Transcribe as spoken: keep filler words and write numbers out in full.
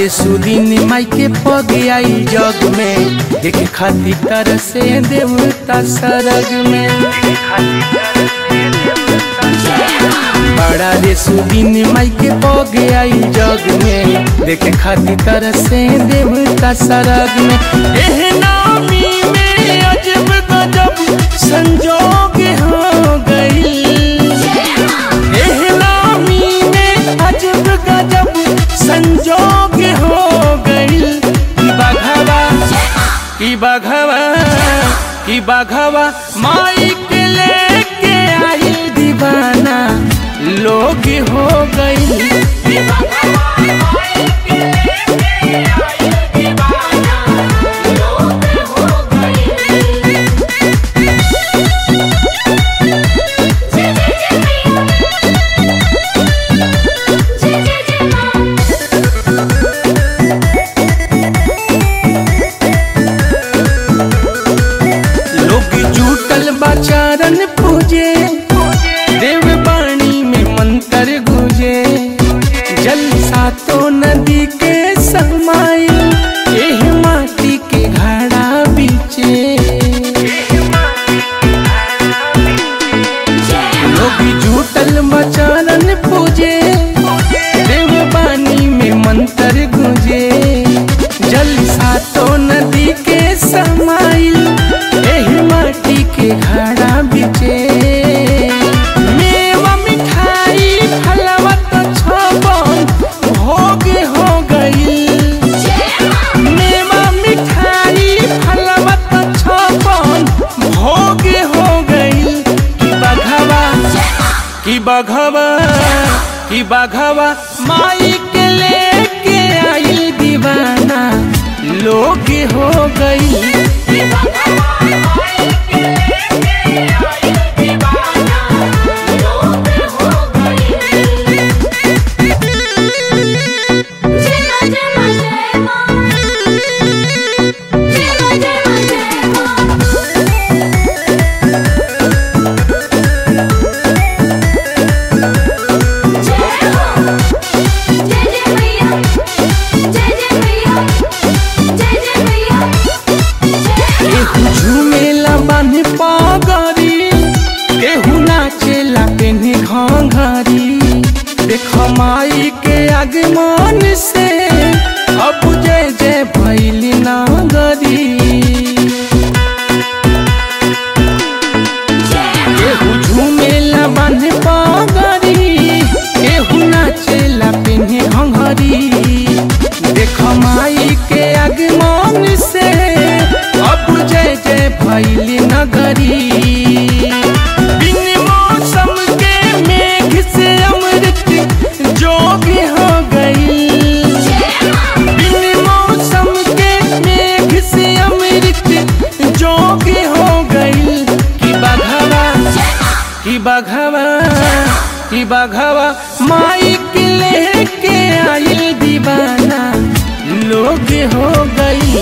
रे सुदीन माई के पग आई जग में, देखे खातिर तर से देवता सरग में। बड़ा रे सुदीन माई के पग आई जग में, देखे खातिर तर से देवता सरग में। एह नामी में अजब गजब संजोग हो गई, एह नामी में अजब गजब संजोग हो गई। कि बघवा कि बघवा कि बघवा माई के लेके आई दीवाना लोग हो गई। चरण पूजे देव बाणी में मंत्र गुजे, जल सातो नदी के समाइल एह माटी के घड़ा बीचे। लोग जुटल चरण पूजे देव बाणी में मंत्र गुजे, जल सातो नदी के समाइल एह माटी के घड़ा बिचे। मेवा मिठाई फलवा तो छपन भोग हो गई, मेवा मिठाई फलवा तो छपन भोग हो गई। कि बघवा कि बघवा कि बघवा माई के लेके आई दीवाना लोग हो गई। झूमेला बान्हे पगड़ी, केहू नाचेला पेन्हे घंघरी, देख माई के आगमन से अब जय जय भइली नगरी। केहू झूमेला बान्हे पगड़ी, केहू नाचेला पेन्हे घंघरी, देख माई के आगमन से अब जय जय भइली नगरी। बिन मौसम के मेघ से अमृत जोग हो गई, बिन मौसम के मेघ से अमृत जोग हो गई। कि बघवा कि बघवा कि बघवा माई के लेके आई दीवाना लोग हो गई।